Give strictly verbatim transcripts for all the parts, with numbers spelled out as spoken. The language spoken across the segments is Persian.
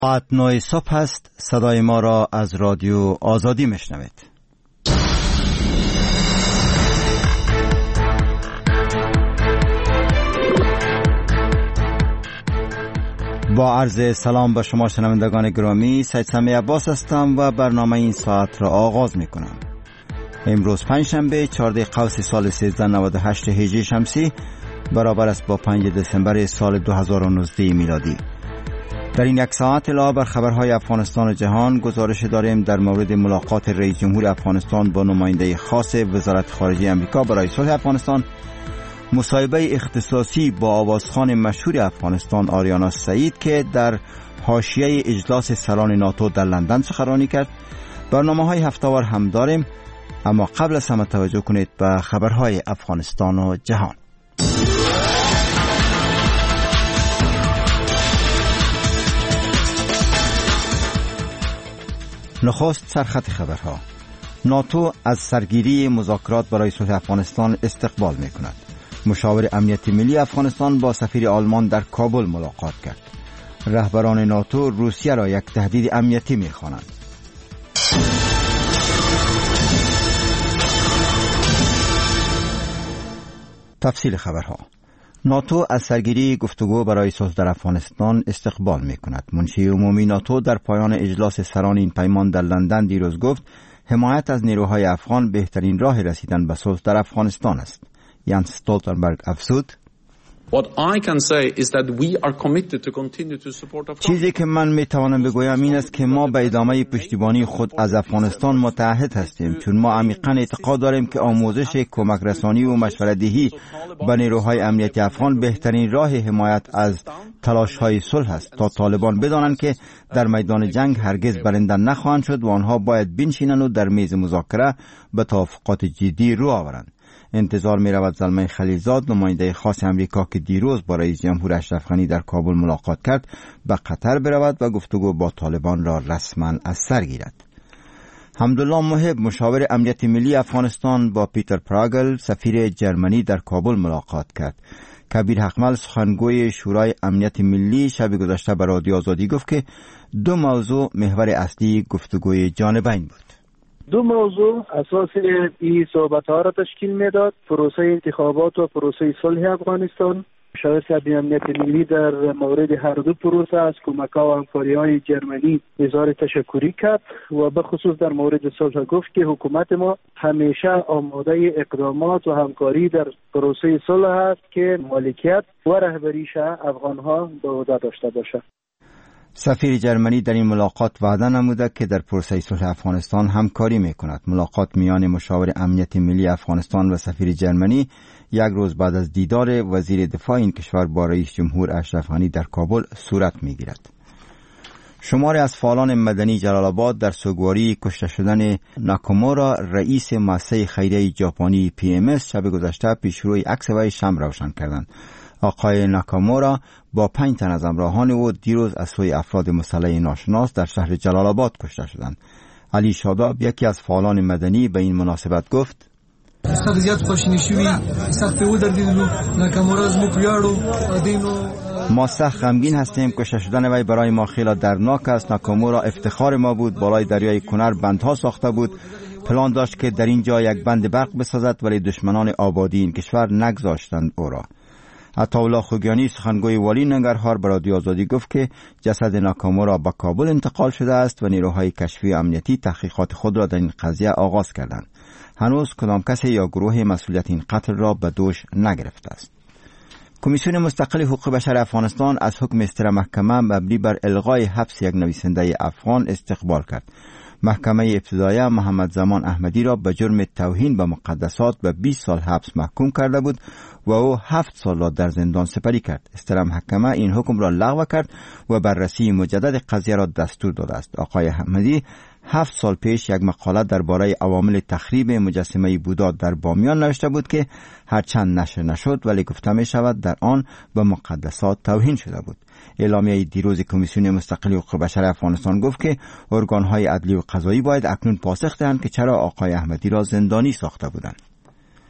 ساعت نه صبح است. صدای ما را از رادیو آزادی میشنوید. با عرض سلام به شما شنوندگان گرامی، سید سمیع عباس هستم و برنامه این ساعت را آغاز می کنم. امروز پنجشنبه چهارده قوس سال سیزده نود و هشت هجری شمسی برابر است با پنج دسامبر سال دو هزار و نوزده میلادی. در این یک ساعت علاوه بر خبرهای افغانستان و جهان گزارش داریم در مورد ملاقات رئیس جمهور افغانستان با نماینده خاص وزارت خارجه آمریکا برای صلح افغانستان، مصاحبه اختصاصی با آوازخوان مشهور افغانستان آریانا سعید که در حاشیه اجلاس سران ناتو در لندن سخنرانی کرد. برنامه‌های هفته‌وار هم داریم، اما قبل از همه توجه کنید به خبرهای افغانستان و جهان. نخست سرخط خبرها. ناتو از سرگیری مذاکرات برای صلح افغانستان استقبال می کند. مشاور امنیت ملی افغانستان با سفیر آلمان در کابل ملاقات کرد. رهبران ناتو روسیه را یک تهدید امنیتی می خوانند. تفصیل خبرها. ناتو از سرگیری گفتگو برای صلح در افغانستان استقبال می کند. منشی عمومی ناتو در پایان اجلاس سران این پیمان در لندن دیروز گفت حمایت از نیروهای افغان بهترین راه رسیدن به صلح در افغانستان است. یانس استولتنبرگ افزود: چیزی که من می توانم بگویم این است که ما به ادامه پشتیبانی خود از افغانستان متعهد هستیم، چون ما عمیقاً اعتقاد داریم که آموزش، کمک رسانی و مشورت‌دهی به نیروهای امنیت افغان بهترین راه حمایت از تلاش‌های صلح است تا طالبان بدانند که در میدان جنگ هرگز برنده نخواهند شد و آنها باید بنشینند و در میز مذاکره به توافقات جدی رو آورند. انتظار می رود زلمه خلیلزاد، نماینده خاص امریکا که دیروز با رئیس جمهور اشرف غنی در کابل ملاقات کرد، به قطر برود و گفتگو با طالبان را رسما از سر گیرد. حمدالله محب، مشاور امنیت ملی افغانستان با پیتر پراگل، سفیر جرمنی در کابل ملاقات کرد. کبیر حقمل، سخنگوی شورای امنیت ملی، شب گذشته به رادیو آزادی گفت که دو موضوع محور اصلی گفتگوی جانبین بود. دو موضوع اساس این صحبت‌ها را تشکیل می‌داد: پروسه انتخابات و پروسه صلح افغانستان. مشاور امنیت ملی در مورد هر دو پروسه از کمک‌ها و همکاری‌های جرمنی اظهار تشکری کرد و به خصوص در مورد صلح گفت که حکومت ما همیشه آماده اقدامات و همکاری در پروسه صلح است که مالکیت و رهبریش افغان‌ها به عهده داشته باشد. سفیر جرمنی در این ملاقات وعده نموده که در پروسه صلح افغانستان همکاری میکند. ملاقات میان مشاور امنیت ملی افغانستان و سفیر جرمنی یک روز بعد از دیدار وزیر دفاع این کشور با رئیس جمهور اشرف غنی در کابل صورت میگیرد. شماری از فعالان مدنی جلال آباد در سوگواری کشته شدن ناکامورا، رئیس مؤسسه خیریه ژاپنی پی ام اس، شب گذشته پیشروی عکس وی شمع روشن کردند. آقای ناکامورا با پنج تن از همراهان او دیروز از سوی افراد مسلح ناشناس در شهر جلال آباد کشته شدند. علی شاداب، یکی از فعالان مدنی، به این مناسبت گفت: ما سخت غمگین هستیم. کشته شدن وی برای ما خیلی دردناک است. ناکامورا افتخار ما بود. بالای دریای کنر بندها ساخته بود. پلان داشت که در اینجا یک بند برق بسازد، ولی دشمنان آبادی این کشور نگذاشتند او را. عطاالله خوگیانی، سخنگوی والی ننگرهار، به رادیو آزادی گفت که جسد ناکامورا به کابل انتقال شده است و نیروهای کشفی امنیتی تحقیقات خود را در این قضیه آغاز کردند. هنوز کدام کسی یا گروه مسئولیت این قتل را به دوش نگرفته است. کمیسیون مستقل حقوق بشر افغانستان از حکم استر محکمه مبنی بر الغای حبس یک نویسنده افغان استقبال کرد. محکمه ابتدایه محمد زمان احمدی را به جرم توهین به مقدسات به بیست سال حبس محکوم کرده بود و او هفت سال را در زندان سپری کرد. استر محکمه این حکم را لغو کرد و بررسی مجدد قضیه را دستور داده است. آقای احمدی هفت سال پیش یک مقاله درباره عوامل تخریب مجسمه بودا در بامیان نوشته بود که هرچند نشر نشد ولی گفته می شود در آن به مقدسات توهین شده بود. اعلامیه دیروز کمیسیون مستقل حقوق بشر افغانستان گفت که ارگان‌های عدلی و قضایی باید اکنون پاسخ دهند که چرا آقای احمدی را زندانی ساخته بودند.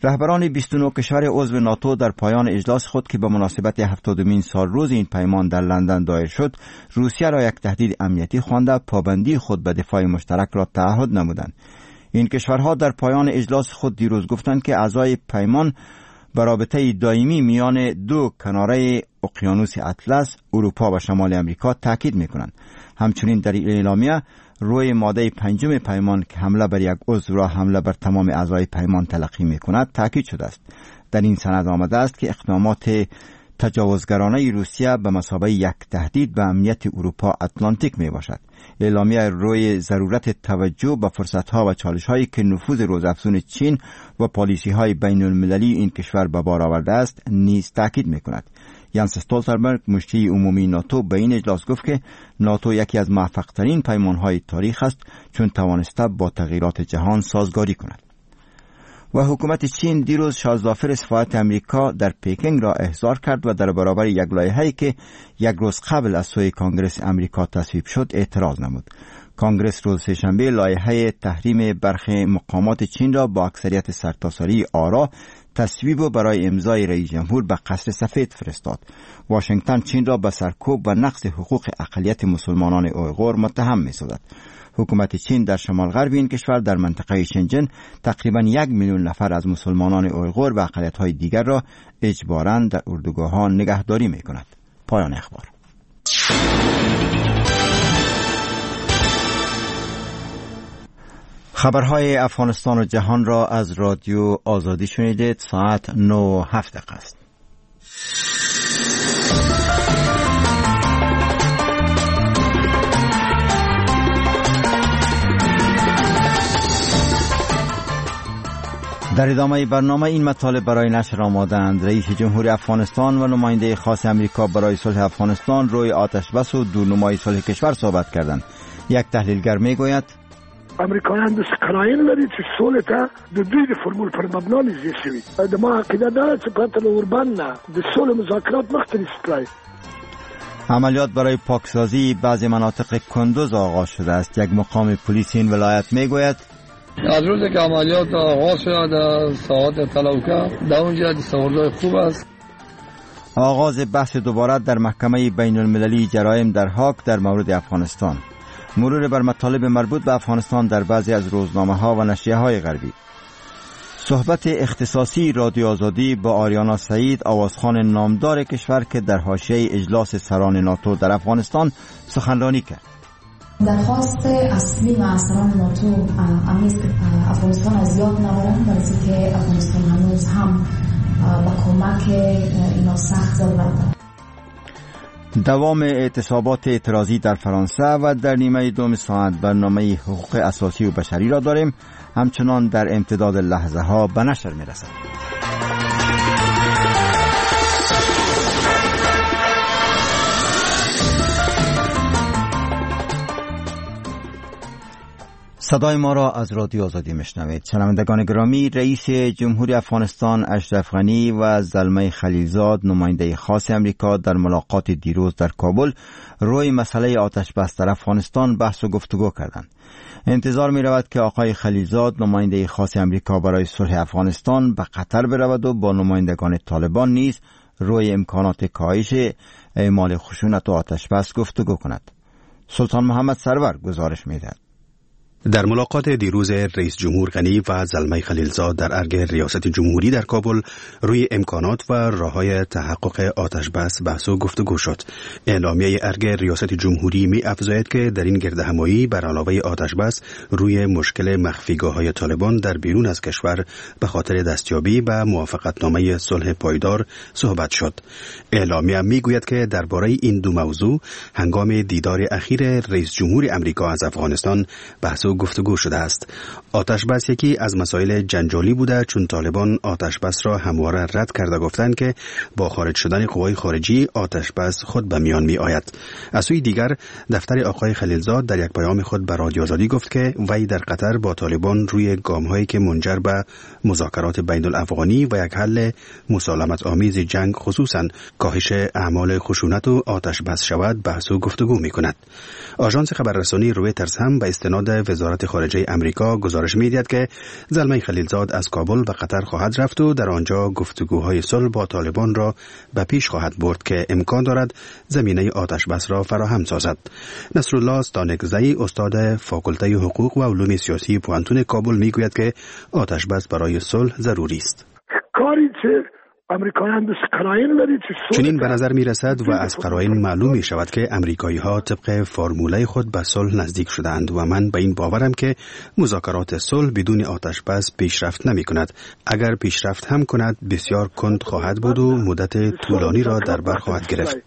رهبران بیست و نه کشور عضو ناتو در پایان اجلاس خود که به مناسبت هفتادمین سال روز این پیمان در لندن دایر شد، روسیه را یک تهدید امنیتی خوانده پابندی خود به دفاع مشترک را تعهد نمودند. این کشورها در پایان اجلاس خود دیروز گفتند که اعضای پیمان به رابطه دائمی میان دو کناره اقیانوس اطلس، اروپا و شمال امریکا تاکید میکنند. همچنین در این اعلامیه روی ماده پنجم پیمان که حمله بر یک عضو را حمله بر تمام اعضای پیمان تلقی میکند تاکید شده است. در این سند آمده است که اقدامات تجاوزگرانه روسیه به مثابه یک تهدید به امنیت اروپا اتلانتیک می باشد. اعلامیه روی ضرورت توجه به فرصت‌ها و چالش‌هایی که نفوذ روزافزون چین و پالیسی‌های بین‌المللی این کشور به بار آورده است نیز تاکید می‌کند. یانس استولتنبرگ مشتی عمومی ناتو به این اجلاس گفت که ناتو یکی از موفق‌ترین پیمان‌های تاریخ است چون توانسته با تغییرات جهان سازگاری کند. و حکومت چین دیروز شازدافر سفارت امریکا در پکینگ را احضار کرد و در برابر یک لایحه‌ای که یک روز قبل از سوی کانگرس امریکا تصویب شد اعتراض نمود. کانگرس روز سه‌شنبه لایحه تحریم برخی مقامات چین را با اکثریت سرتاسری آرا تصویب و برای امضای رئیس جمهور به قصر سفید فرستاد. واشنگتن چین را به سرکوب و نقض حقوق اقلیت مسلمانان اویغور متهم می‌سازد. حکومت چین در شمال غرب این کشور در منطقه شنجن تقریباً یک میلیون نفر از مسلمانان اویغور و اقلیت‌های دیگر را اجباراً در اردوگاه‌ها نگهداری می‌کند. پایان اخبار. خبرهای افغانستان و جهان را از رادیو آزادی شنیدید. ساعت نه و هفت دقیقه است. در ادامه برنامه این مطالب برای نشر آمادند. رئیس جمهور افغانستان و نماینده خاص امریکا برای صلح افغانستان روی آتش بس و دورنمای صلح کشور صحبت کردند. یک تحلیلگر میگوید امریکایان دست قناعین لري چې سولې ته د دوی د فرمول پر مبنا نږدې شوي. د ما عقیده ده چې پرته له اوربند نه د سولې مذاکرات مخته نیسي تلای. عملیات برای پاکسازی بعضی مناطق کندوز آغاز شده است. یک مقام پلیس این ولایت میگوید از روزی که عملیات آغاز شده در ساعات تلوکه در اونجا دستاوردهای خوب است. آغاز بحث دوباره در محکمه بین المللی جرایم در هاگ در مورد افغانستان. مرور بر مطالب مربوط به افغانستان در بعضی از روزنامه‌ها و نشریه‌های غربی. صحبت اختصاصی رادیو آزادی با آریانا سعید، آوازخوان نامدار کشور که در حاشیه اجلاس سران ناتو در افغانستان سخنرانی کرد. درخواست اصلی و سران ناتو امیست که افغانستان از یاد نبرند، برای که افغانستان هنوز هم با کمک اینا سخت ضرورت دارد. دوام اعتصابات اعتراضی در فرانسه و در نیمه دوم ساعت برنامه حقوق اساسی و بشری را داریم. همچنان در امتداد لحظه ها به نشر می رسد. صدای ما را از رادیو آزادی میشنوید. شنوندگان گرامی، رئیس جمهوری افغانستان اشرف غنی و زلمه خلیلزاد نماینده خاص امریکا در ملاقات دیروز در کابل روی مسئله آتش بس در افغانستان بحث و گفتگو کردند. انتظار می رود که آقای خلیلزاد نماینده خاص امریکا برای صلح افغانستان به قطر برود و با نمایندگان طالبان نیز روی امکانات کاهش اعمال خشونت و آتش بس گفتگو کند. سلطان محمد سرور گزارش می دهد. در ملاقات دیروز رئیس جمهور غنی و زلمه خلیلزاد در ارگ ریاست جمهوری در کابل روی امکانات و راه‌های تحقق آتش بس بحث و گفتگو شد. اعلامیه ارگ ریاست جمهوری می افزاید که در این گردهمایی بر علاوه آتش بس روی مشکل مخفیگاه‌های طالبان در بیرون از کشور به خاطر دستیابی به موافقتنامه صلح پایدار صحبت شد. اعلامیه می گوید که درباره این دو موضوع هنگام دیدار اخیر رئیس جمهور امریکا از افغانستان بحث و گفتگو شده است. آتش بس یکی از مسائل جنجالی بوده، چون طالبان آتش بس را همواره رد کرده گفتند که با خارج شدن قوای خارجی آتش بس خود به میان می آید. از سوی دیگر دفتر آقای خلیلزاد در یک پیام خود به رادیو آزادی گفت که وی در قطر با طالبان روی گام‌هایی که منجر به مذاکرات بین الافغانی و یک حل مسالمت آمیز جنگ، خصوصا کاهش اعمال خشونت و آتش بس شود، بحث و گفتگو می کند. آژانس خبررسانی رویترز هم به استناد وزارت وزارت خارجه امریکا گزارش می‌دهد که زلمه خلیلزاد از کابل به قطر خواهد رفت و در آنجا گفتگوهای صلح با طالبان را به پیش خواهد برد که امکان دارد زمینه آتش بس را فراهم سازد. نصرالله ستانکزئی استاد فاکولته حقوق و علوم سیاسی پوانتون کابل میگوید که آتش بس برای صلح ضروری است. کاری که امریکایان دست قرائن لري چې چنین به نظر می رسد و از قرائن معلوم می شود که امریکایی ها طبق فرموله خود به صلح نزدیک شدند و من به این باورم که مذاکرات صلح بدون آتش بس پیشرفت نمی کند. اگر پیشرفت هم کند بسیار کند خواهد بود و مدت طولانی را در بر خواهد گرفت.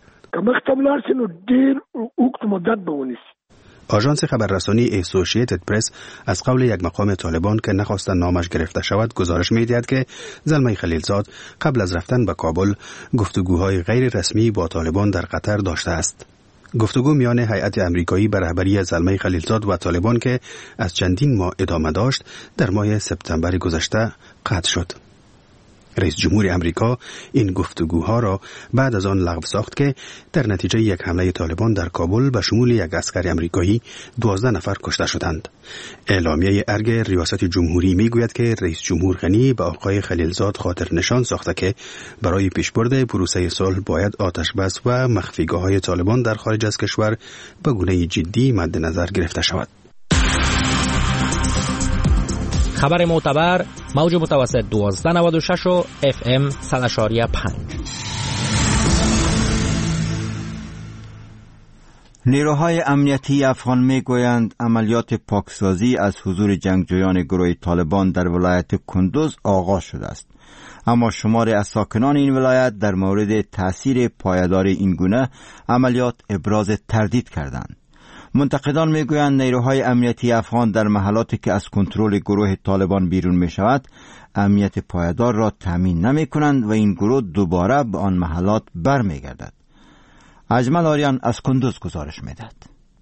آژانس خبررسانی اسوسییتد پرس از قول یک مقام طالبان که نخواستن نامش گرفته شود گزارش می‌دهد که زلمه خلیلزاد قبل از رفتن به کابل گفتگوهای غیر رسمی با طالبان در قطر داشته است. گفتگو میان هیئت امریکایی به رهبری زلمه خلیلزاد و طالبان که از چندین ماه ادامه داشت در ماه سپتامبر گذشته قطع شد. رئیس جمهور امریکا این گفتگوها را بعد از آن لغو ساخت که در نتیجه یک حمله طالبان در کابل به شمول یک عسکر امریکایی دوازده نفر کشته شدند. اعلامیه ارگ ریاست جمهوری میگوید که رئیس جمهور غنی به آقای خلیلزاد خاطر نشان ساخته که برای پیشبرد پروسه صلح باید آتش بس و مخفیگاه‌های طالبان در خارج از کشور به گونه جدی مد نظر گرفته شود. خبر معتبر موج متوسط دوازده نود و شش و اف ام صد و پنج. نیروهای امنیتی افغان میگویند عملیات پاکسازی از حضور جنگجویان گروه طالبان در ولایت کندوز آغاز شده است. اما شماری از ساکنان این ولایت در مورد تأثیر پایدار این گونه عملیات ابراز تردید کردند. منتقدان میگویند نیروهای امنیتی افغان در محلاتی که از کنترل گروه طالبان بیرون می شود امنیت پایدار را تامین نمی کنند و این گروه دوباره به آن محلات بر می گردد. اجمل آریان از کندوز گزارش می دهد.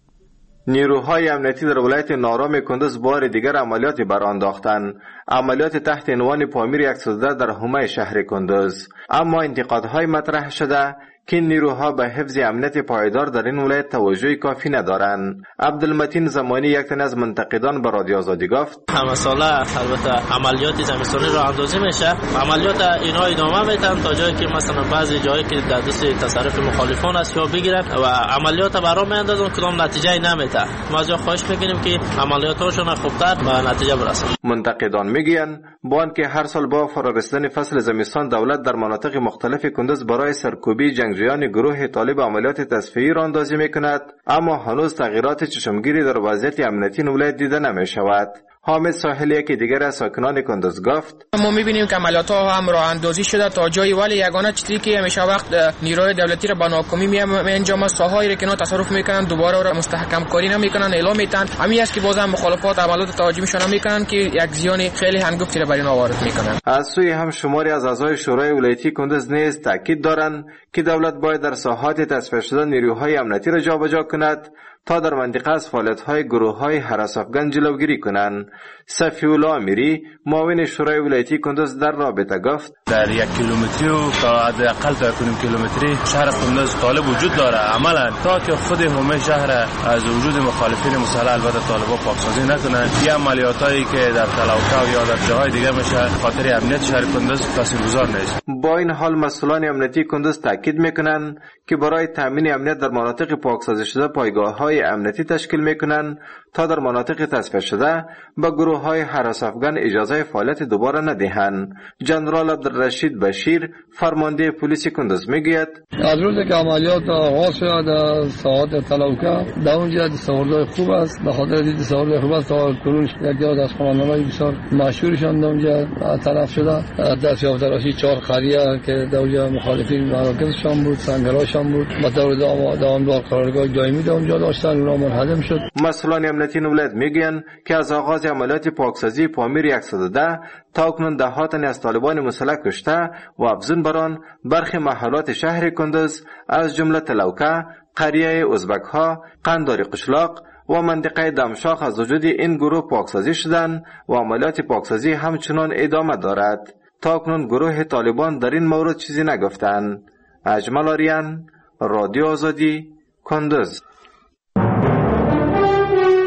نیروهای امنیتی در ولایت نارام کندوز بار دیگر عملیاتی برانداختند. عملیات تحت عنوان پامیر صد و ده در حومه شهر کندوز. اما انتقادهای مطرح شده که نیروها به حفظ امنیت پایدار در این ولایت توجه کافی ندارند. عبدالمتین زمانی یک تن از منتقدان به رادیو آزادی گفت همه ساله البته عملیات زمستانی را اندازی میشه. عملیات اینها ادامه میتن تا جایی که مثلا بعضی جایی که در دست تصرف مخالفان است یا بگیرن و عملیات برام میاندازن کدام نتیجه نمیده. ما از خواهش میکنیم که عملیاتشون خوبتر به نتیجه برسن. منتقدان میگن با آنکه هر سال با فرارسیدن فصل زمستان دولت در مناطق مختلف کندوز برای سرکوبی جنگجویان گروه طالب عملیات تصفیه‌ای را اندازی میکند، اما هنوز تغییرات چشمگیری در وضعیت امنیتی ولایت دیده نمیشود. حامد ساحلی که دیگر از ساکنان کندوز گفت ما میبینیم که عملیات ها هم راه اندازی شده تا جایی، ولی یگانه چیزی که همیشه وقت نیروی دولتی را به ناکامی میانجامد، ساحایی را که اینا تصرف میکنن دوباره را مستحکم کاری نمیکنن، اعلام میتن. همین است که بازم مخالفات عملیات تهاجمیشون نمیکنن که یک زیان خیلی هنگفتی را بر اینا وارد میکنن. از سوی هم شماری از اعضای شورای ولایتی کندوز نیز تاکید دارند که دولت باید در ساحات تصفیه شده نیروهای امنیتی را جابجا کند تا در منطقه از فعالیت‌های گروه‌های هراس افغان جلوگیری کنند. صفی الله امیری معاون شورای ولایتی کندوز در رابطه گفت در یک کیلومتری و تا حداقل تا یک کیلومتری شهر کندوز طالب وجود داره. عملا تا که خود همه شهر از وجود مخالفین مسلح البته طالبا پاکسازی نکنن، یه عملیاتایی که در تلوکا یا در جاهای دیگه میشه خاطر امنیت شهر کندوز تاثیرگذار نیست. با این حال مسئولان امنیتی کندوز تاکید میکنند که برای تامین امنیت در مناطق پاکسازی شده پایگاه‌های امنیتی تشکیل میکنند تا در مناطق تصفیه شده به گروه‌های هراس افغان اجازه فعالیت دوباره ندهند. جنرال عبدالرشید بشیر فرمانده پلیس کندوز میگوید از روزی که عملیات آغاز شد در ساعات تلوکا در اونجا دستاوردهای خوب است. به خاطر دید دستاوردهای خوب است تا کنون یک جا از خانم‌های بسیار مشهورشان در اونجا طرف شده. دست یافته راشی چهار خریه که در اونجا مخالفین مراکزشان بود، سنگرهاشان بود، با دور دوامدار قرارگاه دائمی در اونجا داشتن، اونا منهدم شد. مسئولان امنیتی ولایت میگن که از آغاز عملیات پاکسازی پامیر صد و ده تا اکنون ده تن از طالبان مسلح کشته و افزون بر آن برخی محلات شهر کندوز از جمله تلوکا، قریه ازبک‌ها، قنداری قشلاق و منطقه دمشاق از وجود این گروه پاکسازی شدند و عملیات پاکسازی همچنان ادامه دارد. تا اکنون گروه طالبان در این مورد چیزی نگفتند. اجمل آریان، رادیو آزادی، کندوز.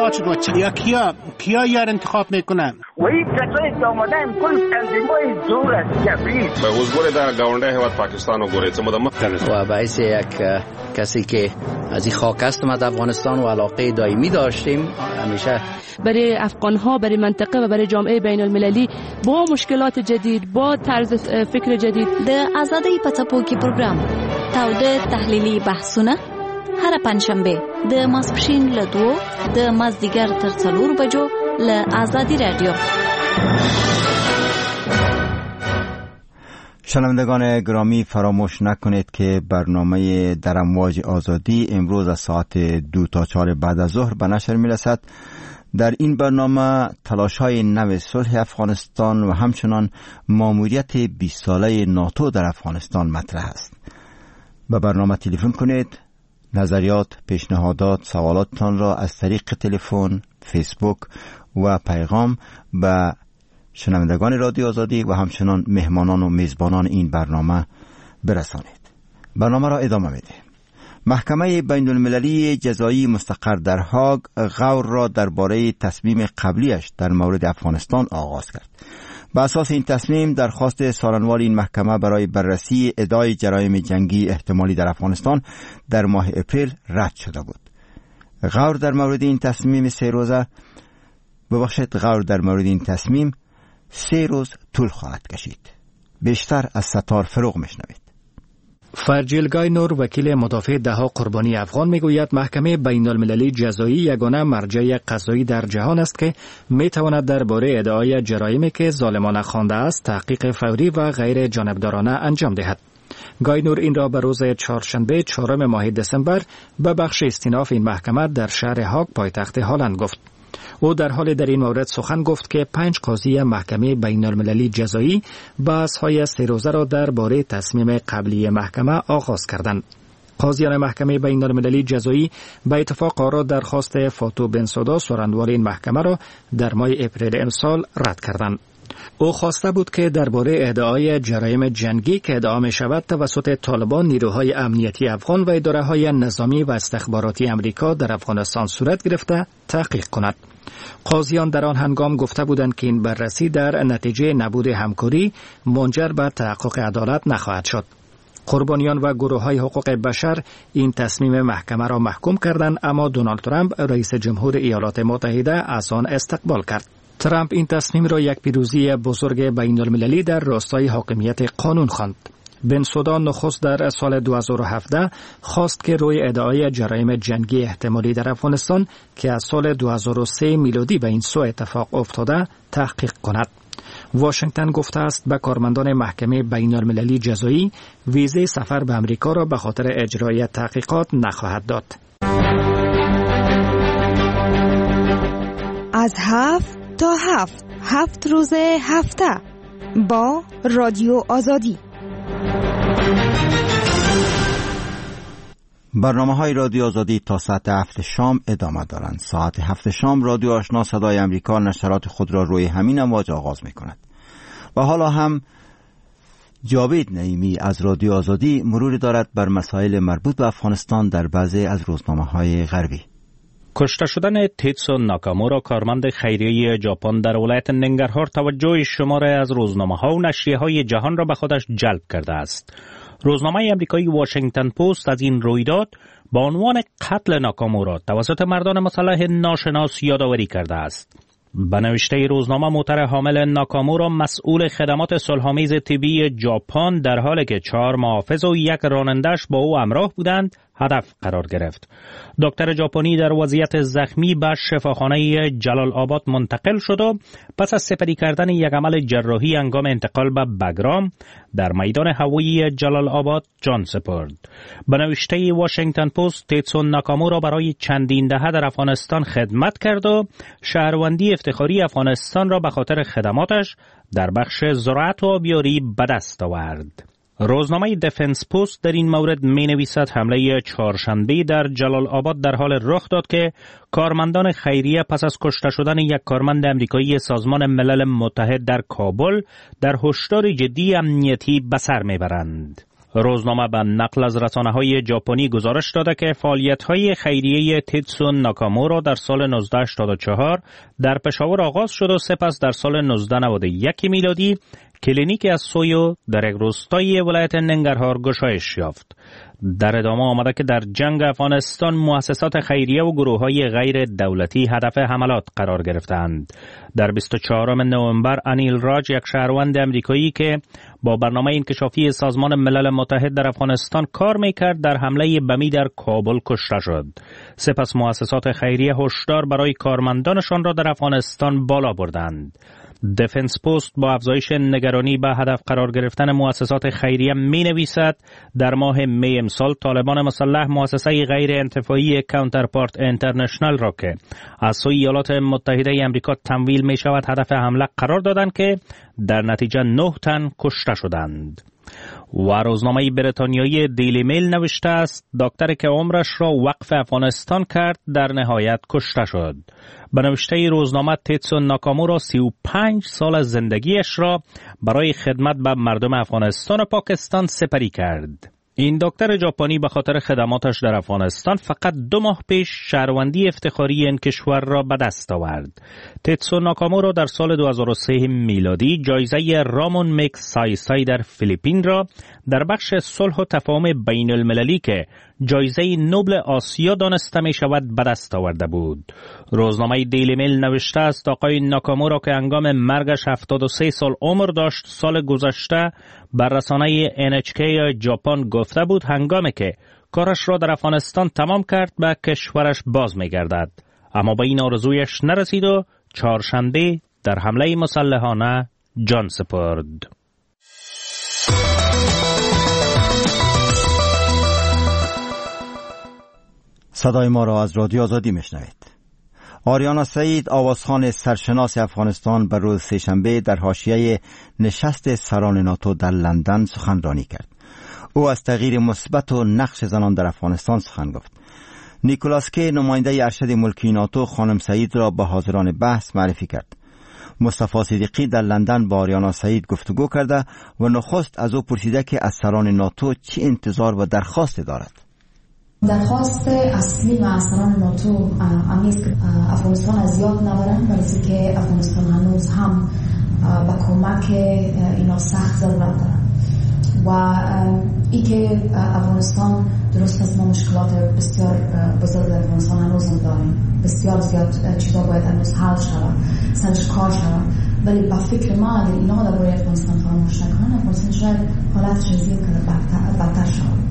تاج رو یا کیا کیا یار انتخاب میکنن و این کسایی که آمدن کل تنظیمای زور است جبری به حضور در گاونده هیواد پاکستان و گوریت مدام و باعث یک کسی که از این خاک است ما در افغانستان و علاقه دائمی داشتیم همیشه برای افغان ها برای منطقه و برای جامعه بین المللی با مشکلات جدید با طرز فکر جدید د آزادۍ په څپو کې پروګرام تاوده تحلیلي بحثونه هر پنځشنبه د ماسپښین له دوو د مازدیګر تر څلور بجو له آزادی رادیو. شنوندگان گرامی فراموش نکنید که برنامه در امواج آزادی امروز از ساعت دو تا چهار بعد از ظهر به نشر می رسد. در این برنامه تلاش‌های نو صلح افغانستان و همچنان ماموریت بیست ساله ناتو در افغانستان مطرح است. به برنامه تلفن کنید. نظریات، پیشنهادات، سوالاتتان را از طریق تلفن، فیسبوک و پیغام به شنوندگان رادیو آزادی و همچنان مهمانان و میزبانان این برنامه برسانید. برنامه را ادامه میده. محکمه بین المللی جزایی مستقر در هاگ غور را درباره تصمیم قبلیش در مورد افغانستان آغاز کرد. بر اساس این تصمیم درخواست سالنوال این محکمه برای بررسی ادعای جرایم جنگی احتمالی در افغانستان در ماه اپریل رد شده بود. غور در مورد این تصمیم سه روزه ببخشید غور در مورد این تصمیم سه روز طول خواهد کشید. بیشتر از ستار فروغ میشنوید. فرجیل گاینور وکیل مدافع دهها قربانی افغان میگوید محکمه بین المللی جزایی یگانه مرجع قضایی در جهان است که میتواند درباره ادعای جرایمی که ظالمانه خوانده است تحقیق فوری و غیر جانبدارانه انجام دهد. گاینور این را به روز چهارشنبه چهارم ماه دسامبر به بخش استیناف این محکمه در شهر هاگ پایتخت هلند گفت. او در حال در این مورد سخن گفت که پنج قاضی محکمه بین المللی جزایی بحث‌های سه روزه را درباره تصمیم قبلی محکمه آغاز کردند. قاضیان محکمه بین المللی جزایی به اتفاق آرا درخواست فاتو بنسودا سخنران این محکمه را در ماه اپریل امسال رد کردند. او خواسته بود که درباره ادعای جرایم جنگی که ادعا می شود توسط طالبان نیروهای امنیتی افغان و اداره‌های نظامی و استخباراتی امریکا در افغانستان صورت گرفته تحقیق کند. قاضیان در آن هنگام گفته بودند که این بررسی در نتیجه نبود همکاری منجر به تحقق عدالت نخواهد شد. قربانیان و گروه‌های حقوق بشر این تصمیم محکمه را محکوم کردند، اما دونالد ترامپ رئیس جمهور ایالات متحده از آن استقبال کرد. ترامپ این تصمیم را یک پیروزی بزرگ بین المللی در راستای حاکمیت قانون خواند. بنسودا نخست در سال دو هزار و هفده خواست که روی ادعای جرایم جنگی احتمالی در افغانستان که از سال دو هزار و سه میلادی به این سو اتفاق افتاده تحقیق کند. واشنگتن گفته است به کارمندان محکمه بین المللی جزایی ویزه سفر به امریکا را به خاطر اجرای تحقیقات نخواهد داد. از هفت تا هفت هفت روز هفته با رادیو آزادی. برنامه های رادیو آزادی تا ساعت هفت شام ادامه دارند. ساعت هفت شام رادیو آشنا صدای امریکا نشرات خود را روی همین امواج آغاز می کند. و حالا هم جاوید نعیمی از رادیو آزادی مروری دارد بر مسائل مربوط به افغانستان در بعضی از روزنامه های غربی. کشته شدن تیتسو ناکامورا کارمند خیریه ژاپن در ولایت ننگرهار توجه شماری از روزنامه‌ها و نشریه‌های جهان را به خودش جلب کرده است. روزنامه آمریکایی واشنگتن پست از این رویداد با عنوان قتل ناکامورا توسط مردان مسلح ناشناس یادآوری کرده است. به نوشته روزنامه موتر حامل ناکامورا مسئول خدمات صلح‌آمیز طبی ژاپن در حالی که چهار محافظ و یک رانندش با او همراه بودند هدف قرار گرفت. دکتر ژاپنی در وضعیت زخمی به شفاخانه جلال آباد منتقل شد و پس از سپری کردن یک عمل جراحی هنگام انتقال به بگرام در میدان هوایی جلال آباد جان سپرد. به نوشته واشنگتن پست تیتسو ناکامورا برای چندین دهه در افغانستان خدمت کرد و شهروندی افتخاری افغانستان را به خاطر خدماتش در بخش زراعت و آبیاری به دست آورد. روزنامه دفنس پست در این مورد می نویسد حمله چهارشنبه در جلال آباد در حال رخ داد که کارمندان خیریه پس از کشته شدن یک کارمند امریکایی سازمان ملل متحد در کابل در هشدار جدی امنیتی به سر می برند. روزنامه به نقل از رسانه‌های ژاپنی گزارش داده که فعالیت‌های خیریه تیتسو ناکامورا در سال نوزده هشتاد و چهار در پشاور آغاز شد و سپس در سال نوزده نود و یک میلادی کلینیک از سویو در یک روستای ولایت ننگرهار گشایش یافت. در ادامه آمده که در جنگ افغانستان مؤسسات خیریه و گروه‌های غیر دولتی هدف حملات قرار گرفتند. در بیست و چهارم نوامبر انیل راج، یک شهروند امریکایی که با برنامه انکشافی سازمان ملل متحد در افغانستان کار میکرد، در حمله بمی در کابل کشته شد. سپس مؤسسات خیریه هشدار برای کارمندانشان را در افغانستان بالا بردند. دفنس پست با افزایش نگرانی به هدف قرار گرفتن مؤسسات خیریه می نویسد در ماه می امسال طالبان مسلح مؤسسه غیر انتفاعی کانترپارت اینترنشنال را که از سوی ایالات متحده امریکا تمویل می شود هدف حمله قرار دادند که در نتیجه نه تن کشته شدند. و روزنامه بریتانیایی دیلی میل نوشته است دکتری که عمرش را وقف افغانستان کرد در نهایت کشته شد. به نوشته روزنامه تیتسو ناکامورا سی و پنج سال از زندگیش را برای خدمت به مردم افغانستان و پاکستان سپری کرد. این دکتر ژاپنی به خاطر خدماتش در افغانستان فقط دو ماه پیش شهروندی افتخاری این کشور را به دست آورد. تیتسو ناکامورا در سال دو هزار و سه میلادی جایزه رامون مگسایسای در فیلیپین را در بخش صلح و تفاهم بین المللی که جایزه نوبل آسیا دانسته می شود به دست آورده بود. روزنامه دیلی میل نوشته است آقای ناکامورا که هنگام مرگش هفتاد و سه سال عمر داشت، سال گذشته بر رسانه ان اچ کی ژاپن گفته بود هنگامی که کارش را در افغانستان تمام کرد به کشورش باز می گردد، اما به این آرزویش نرسید و چهارشنبه در حمله مسلحانه جان سپرد. صدای ما را از رادیو آزادی میشنوید. آریانا سعید، آوازخوان سرشناس افغانستان، بر روز سه‌شنبه در حاشیه نشست سران ناتو در لندن سخنرانی کرد. او از تغییر مثبت و نقش زنان در افغانستان سخن گفت. نیکولاس کی، نماینده ارشد ملکی ناتو، خانم سعید را به حاضران بحث معرفی کرد. مصطفی صدیقی در لندن با آریانا سعید گفتگو کرده و نخست از او پرسیده که از سران ناتو چه انتظار و درخواست دارد. درخواست اصلی و سران ناتو امیست که افغانستان از یاد نبرن، برای که افغانستان هنوز هم با کمک اینا سخت ضرورت دارن و ای که افغانستان درست است ما مشکلات بسیار بزرگ در افغانستان هنوز هم داریم، بسیار زیاد چیزا باید هنوز حل شود، سرش کار شود، ولی با فکر ما اگر اینا در روی افغانستان فراموش نکنن افغانستان شاید حالتش زیاد کنه بدتر شود.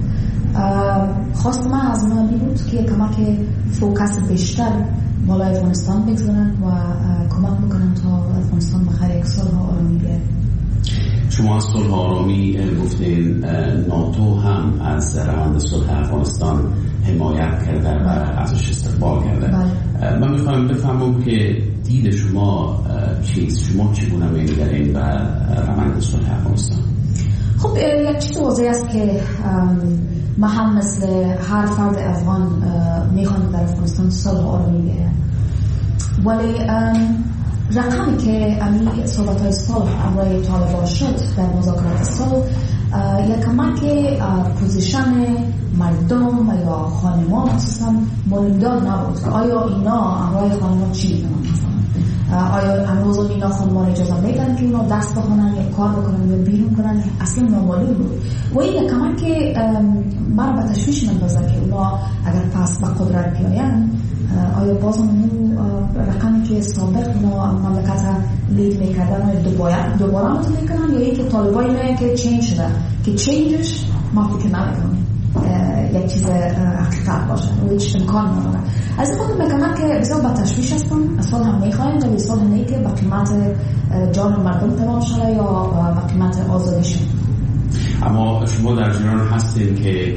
خواست من از اونا بود که کمک فوکس بیشتر بالای افغانستان بگذارن و کمک بکنن تا افغانستان بخیر یک صلح آرامی بیاد. شما از صلح آرامی گفتین، ناتو هم از روند صلح افغانستان حمایت کرده و ازش استقبال کرده. بله. من میخوایم بفهمم که دید شما چیست؟ شما چگونه می‌نگرین به روند صلح افغانستان؟ خب یک چیز واضح است که ما هم مثل هر فرد افغان میخوایم در افغانستان صلح آرامی بیاید، ولی رقمی که امی صحبت های صلح امروی طالبان شد در مذاکرات صلح یک کمک پوزیشن مردم یا خانمان خصوصا مهمدار نبود که آیا اینا امروی خانمان چی میکنن، آیا امروز اینا خانمان اجازه میدن که اینا دست بخونن یا کار بکنن یا بیرون کنن، اصلا نامعلوم بود و این کمک که من به تشویش مندازه که اونا اگر پس به قدرت بیاین آیا باز اون رقمی که سابق اونا مملکت لید میکردن دوباره دوباره آمده میکنن یا این که طالبای اینه که چینج شده که چینجش ما فکر نمیکنیم یک چیز حقیقت باشه و هیچ امکان نداره. از این خود میکنم که بسیار با تشویش هستم، اصلا هم میخوایم ولی اصلا هم نه که با قیمت جان مردم تمام شده یا با قیمت آزادیشون. اما شما در جریان هستید که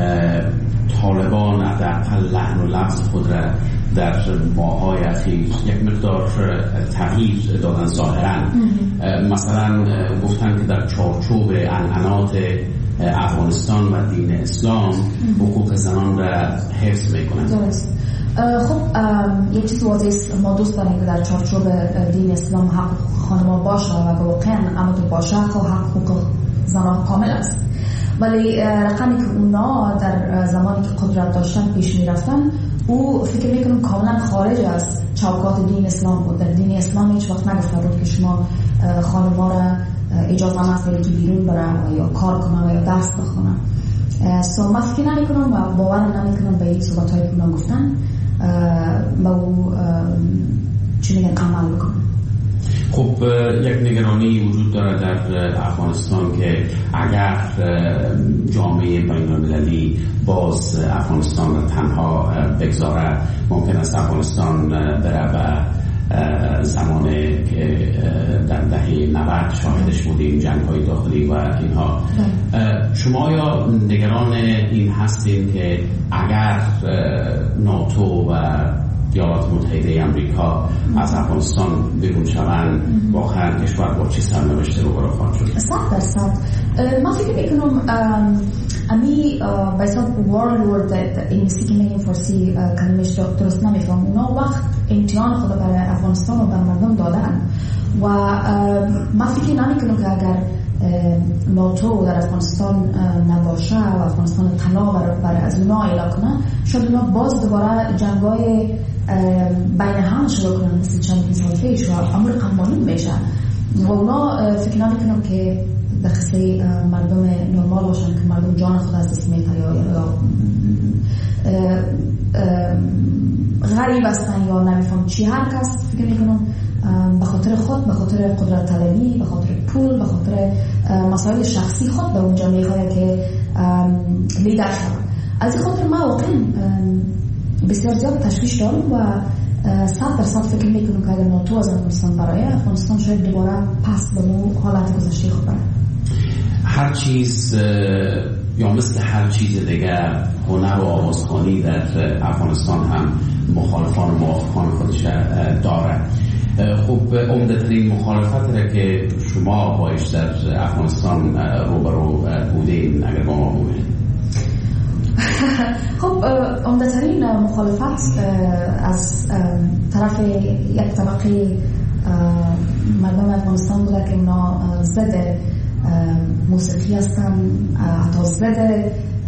طالبان حداقل لحن و لفظ خود را در ماه‌های اخیر یک مقدار تغییر دادن ظاهراً، مثلا گفتن که در چارچوب عنعنات افغانستان و دین اسلام حقوق زنان را حفظ میکنند. درست. خب یک چیز واضح است، ما دوست داریم که در چارچوب دین اسلام حق خانمان باشه و واقعا اما تو باشه که حق حقوق زنان کامل است، ولی رقمی که اونا در زمانی که قدرت داشتن پیش می رفتن او فکر میکنم کاملا خارج از چوکات دین اسلام بود. در دین اسلام هیچ وقت نگفته بود که شما خانم‌ها را اجازه ندید که بیرون برن یا کار کنن یا درس بخونن. سو من فکر نمیکنم و باور نمیکنم به این صحبت‌هایی که اونا گفتن با او چی میگن عمل بکنم. خب یک نگرانی وجود داره در افغانستان که اگر جامعه بین‌المللی باز افغانستان را تنها بگذاره ممکن است افغانستان بره به زمانی که در دهه نود شاهدش بودیم، جنگ‌های داخلی و اینها. شما یا نگران این هستین که اگر ناتو و ایالات متحده امریکا از افغانستان بیرون شوند واقعا کشور با چه سرنوشتی روبرو خواهد شد؟ صد درصد. من فکر میکنم امی به حساب وارن وورد انگلیسی که میگیم فارسی کلمش درست نمیفهم. اونا وقت امتحان خود برای افغانستان و بر مردم دادن و من فکر نمیکنم که اگر ناتو در افغانستان نباشه و افغانستان تنها برای از اونا اعلام کنه شاید اونا باز دوباره جنگای بین هم شروع کنن مثل چند سال پیش و امر قمانون میشه و اونا فکر نمیکنم که دخصه مردم نرمال باشن که مردم جان خود از دست میتن یا غریب هستن یا نمیفهم چی. هر کس فکر میکنم به خاطر خود، به خاطر قدرت طلبی، به خاطر پول، به خاطر مسائل شخصی خود به اونجا میخواد که لیدر شود. از این خاطر ما واقعا بسیار زیاد تشویش دارم و صد درصد فکر میکنم که اگر ناتو از افغانستان برای افغانستان شاید دوباره پس به اون حالت گذشته خود بره. هر چیز یا مثل هر چیز دیگه هنر و آوازخوانی در افغانستان هم مخالفان و موافقان خودش داره. خب عمدترین مخالفت را که شما باش در افغانستان روبرو بودین اگر با ما بودین؟ خب عمدترین مخالفت از طرف یک طبقه مردم افغانستان بوده که اونا ضد موسیقی هستن، حتی ضد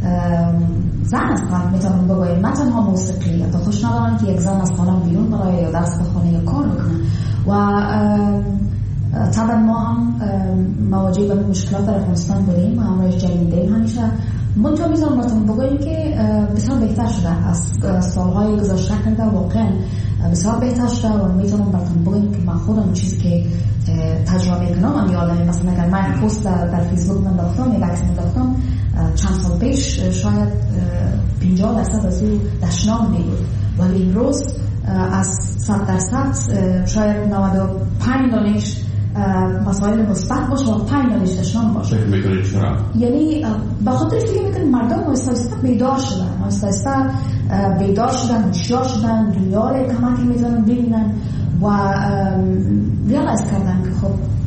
زن هستن. میتونم بگویم نه تنها موسیقی، حتی خوش ندارن که یک زن از خانه بیرون برای یا درس بخونه یا کار بکنه و طبعا ما هم مواجه به مشکلات در افغانستان بودیم و همراهش جنگیدیم همیشه. منطقه میتونم براتون بگویم که بسیار بهتر شده از سالهای گذشته کرده، واقعا بسیار بهتر شده و میتونم براتون بگویم که من خودم چیزی که تجربه میکنم هم یادم مثلا اگر من پست در فیسبوک انداختم یک عکس انداختم چند سال پیش شاید پنجاه درصد از او دشنام میبود ولی این روز از صد درصد شاید نود و پنج دانش مسائل مثبت باشه و پنج دانش دشنام باشه. فکر میکنید چرا؟ یعنی به خاطر فکر میکنم مردم آهسته بیدار شدن، آهسته بیدار شدن، هوشیار شدن، دنیا رو کمک میتونن ببینن و ریالیز کردن که خب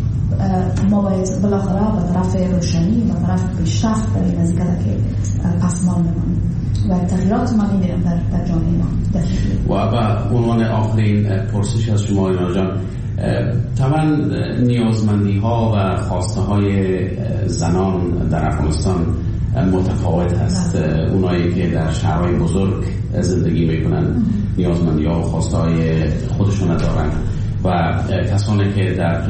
ما باید بالاخره به طرف روشنی و طرف پیشرفت برای نزدیک که پسمان نمانیم و تغییرات ما می‌بینیم در در جامعه ما. و به عنوان آخرین پرسش از شما اینا جان، طبعا نیازمندی ها و خواسته های زنان در افغانستان متفاوت هست. اونایی که در شهرهای بزرگ زندگی میکنن نیازمندی ها و خواسته های خودشون دارن و کسانی که در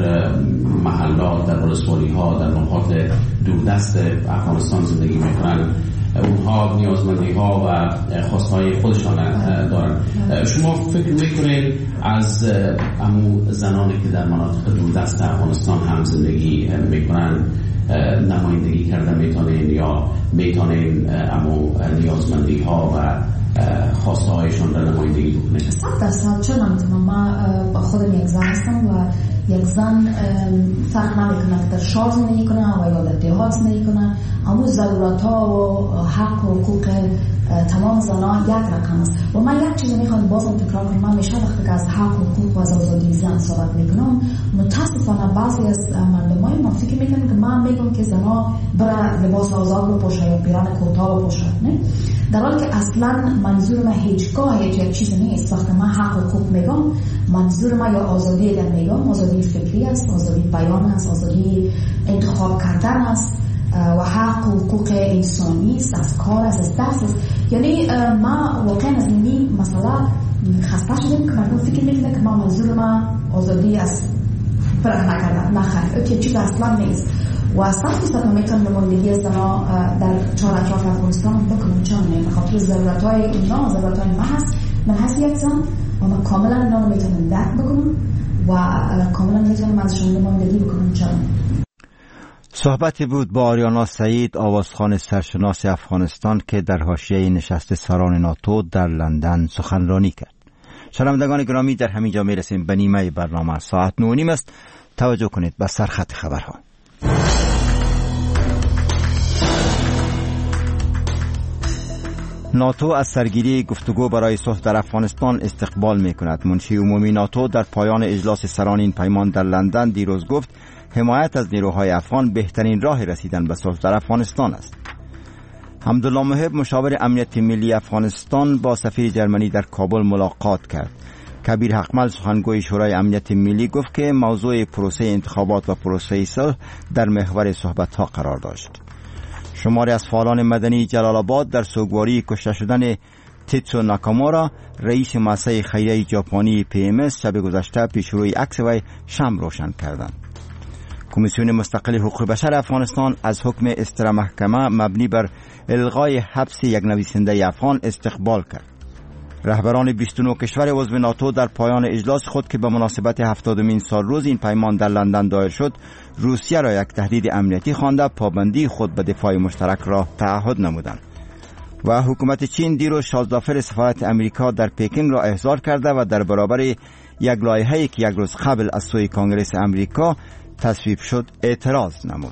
محلات، در ولسوالی ها، در نقاط دوردست افغانستان زندگی میکنن اونها نیازمندی ها و خواسته های خودشان دارن. شما فکر میکنید از امو زنانی که در مناطق دوردست افغانستان هم زندگی میکنن نمایندگی کرده میتونین یا میتونین امو نیازمندی ها و خواسته هایشان را نمایندگی بکنید؟ صد درصد چرا نمیتونم. من با خودم یک زن هستم و یک زن فرق نمیکنه در شهر زندگی کنه و یا در دیهات زندگی کنه. همون ضرورت ها و حق و حقوق تمام زنان یک رقم است و من یک چیز میخوام بازم تکرار کنم. من میشه وقتی که از حق و حقوق و از آزادی زن صحبت میکنم متاسفانه بعضی از مردمای ما فکر میکنن که من میگم که زنها برای لباس آزاد بپوشه یا پیران کوتاه بپوشه، نه؟ در حالی که اصلا منظور من هیچگاه هیچ یک چیز نیست. وقتی من حق و حقوق میگم منظور من یا آزادی اگر میگم آزادی فکری است، آزادی بیان است، آزادی انتخاب کردن است، و حق و حقوق انسانی است، از کار است، از دست است. یعنی ما واقعا از این مسئله خسته شدیم که مردم فکر میکنه که ما منظور ما آزادی از فرق نکردن، نخیر که چیز اصلا نیست و صد درصد ما میتونیم نمایندگی از زنها در چهار اطراف افغانستان بکنیم. چون به خاطر ضرورت های اونا، ضرورت های ما هست، من هست یک زن و ما کاملا اونا رو میتونیم درک بکنیم و کاملا میتونیم ازشون نمایندگی بکنیم. چون صحبتی بود با آریانا سعید، آوازخوان سرشناس افغانستان که در حاشیه نشست سران ناتو در لندن سخنرانی کرد. شنوندگان گرامی، در همین جا میرسیم به نیمه برنامه. ساعت نه و نیم است. توجه کنید به سرخط خبرها. ناتو از سرگیری گفتگو برای صلح در افغانستان استقبال می کند. منشی عمومی ناتو در پایان اجلاس سران این پیمان در لندن دیروز گفت حمایت از نیروهای افغان بهترین راه رسیدن به صلح در افغانستان است. حمدالله محب، مشاور امنیت ملی افغانستان، با سفیر جرمنی در کابل ملاقات کرد. کبیر حقمل، سخنگوی شورای امنیت ملی، گفت که موضوع پروسه انتخابات و پروسه صلح در محور صحبت‌ها قرار داشت. شماری از فعالان مدنی جلال آباد در سوگواری کشته شدن تیتسو ناکامورا، رئیس مؤسسه خیریه ژاپنی پی ام اس، شب گذشته پیش روی عکس وی شمع روشن کردند. کمیسیون مستقل حقوق بشر افغانستان از حکم استرا محکمه مبنی بر الغای حبس یک نویسنده افغان استقبال کرد. رهبران بیست و نه کشور عضو ناتو در پایان اجلاس خود که به مناسبت هفتادمین سال روز این پیمان در لندن دایر شد، روسیه را یک تهدید امنیتی خوانده پابندی خود به دفاع مشترک را تعهد نمودند. و حکومت چین دیروز شازدافر سفارت امریکا در پکین را احضار کرده و در برابر یک لایحه‌ای که یک روز قبل از سوی کنگره امریکا تصویب شد اعتراض نمود.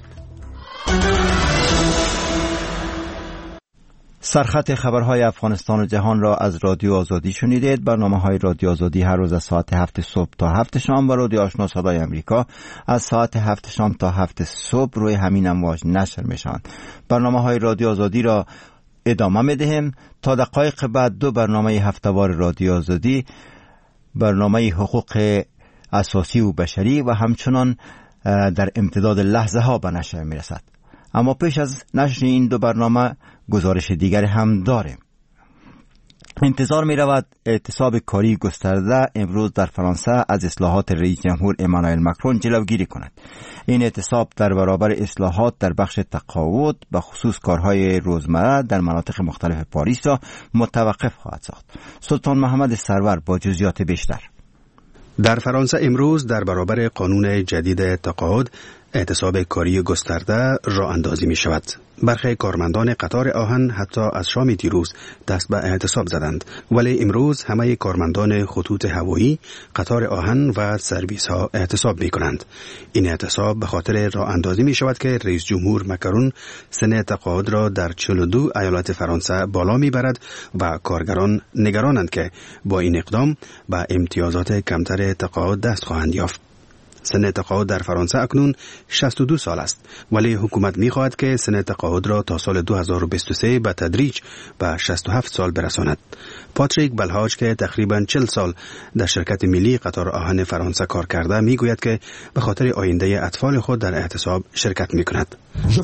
سرخط خبرهای افغانستان و جهان را از رادیو آزادی شنیدید. برنامه های رادیو آزادی هر روز از ساعت هفت صبح تا هفت شام و رادیو آشنا صدای امریکا از ساعت هفت شام تا هفت صبح روی همین امواج نشر میشوند. برنامه های رادیو آزادی را ادامه میدهیم. تا دقایق بعد دو برنامه هفته‌وار رادیو آزادی، برنامه حقوق اساسی و بشری و همچنان در امتداد لحظه ها به نشر میرسد. اما پیش از نشر این دو برنامه گزارش دیگر هم داریم. انتظار می رود اعتصاب کاری گسترده امروز در فرانسه از اصلاحات رئیس جمهور امانوئل مکرون جلوگیری کند. این اعتصاب در برابر اصلاحات در بخش تقاعد به خصوص کارهای روزمره در مناطق مختلف پاریس را متوقف خواهد ساخت. سلطان محمد سرور با جزئیات بیشتر. در فرانسه امروز در برابر قانون جدید تقاعد اعتصاب کاری گسترده راه اندازی می شود. برخی کارمندان قطار آهن حتی از شام دیروز دست به اعتصاب زدند، ولی امروز همه کارمندان خطوط هوایی، قطار آهن و سرویس ها اعتصاب می کنند. این اعتصاب به خاطر راه اندازی می شود که رئیس جمهور مکرون سن تقاعد را در چهل و دو ایالت فرانسه بالا می برد و کارگران نگرانند که با این اقدام به امتیازات کمتر تقاعد دست خواهند یافت. سن تقاعد در فرانسه اکنون شصت و دو سال است، ولی حکومت می‌خواهد که سن تقاعد را تا سال دو هزار و بیست و سه به تدریج به شصت و هفت سال برساند. پاتریک بلهاج که تقریباً چهل سال در شرکت ملی قطار آهن فرانسه کار کرده میگوید که به خاطر آینده اطفال خود در اعتصاب شرکت می‌کند.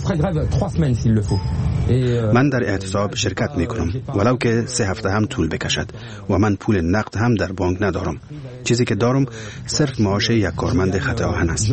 من در اعتصاب شرکت می‌کنم ولو که سه هفته هم طول بکشد و من پول نقد هم در بانک ندارم. چیزی که دارم صرف معاش یک کارمند خط آهن است.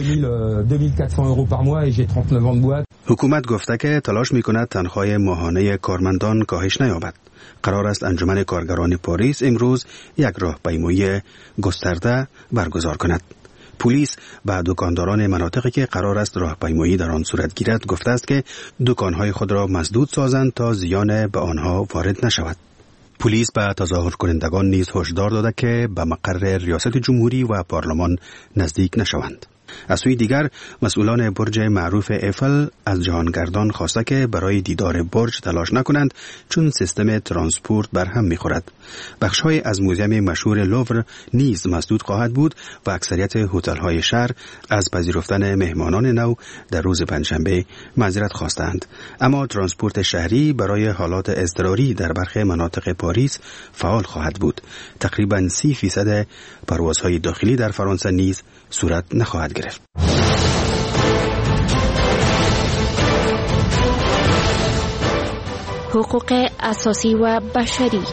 حکومت گفته که تلاش می‌کند تنخواه ماهانه کارمندان کاهش نیابد. قرار است انجمن کارگران پاریس امروز یک راهپیمایی گسترده برگزار کند. پلیس به دکانداران مناطقی که قرار است راهپیمایی در آن صورت گیرد گفته است که دکانهای خود را مسدود سازند تا زیان به آنها وارد نشود. پلیس به تظاهر کنندگان نیز هشدار داده که به مقر ریاست جمهوری و پارلمان نزدیک نشوند. از سوی دیگر مسئولان برج معروف ایفل از جهانگردان خواسته که برای دیدار برج تلاش نکنند چون سیستم ترانسپورت برهم می‌خورد. بخش‌های از موزیم مشهور لوور نیز مسدود خواهد بود و اکثریت هتل‌های شهر از پذیرفتن مهمانان نو در روز پنجشنبه معذرت خواستند. اما ترانسپورت شهری برای حالات اضطراری در برخی مناطق پاریس فعال خواهد بود. تقریباً سی فیصد پروازهای داخلی در فرانسه نیز صورت نخواهد گرفت. حقوق اساسی و بشری.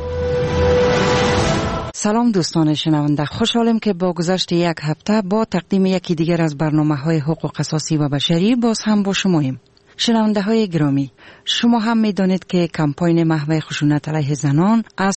سلام دوستان شنونده، خوشحالم که با گذشت یک هفته با تقدیم یکی دیگر از برنامه‌های حقوق اساسی و بشری باز هم با شماییم. شنونده های گرامی، شما هم می دانید که کمپاین محو خشونت علیه زنان از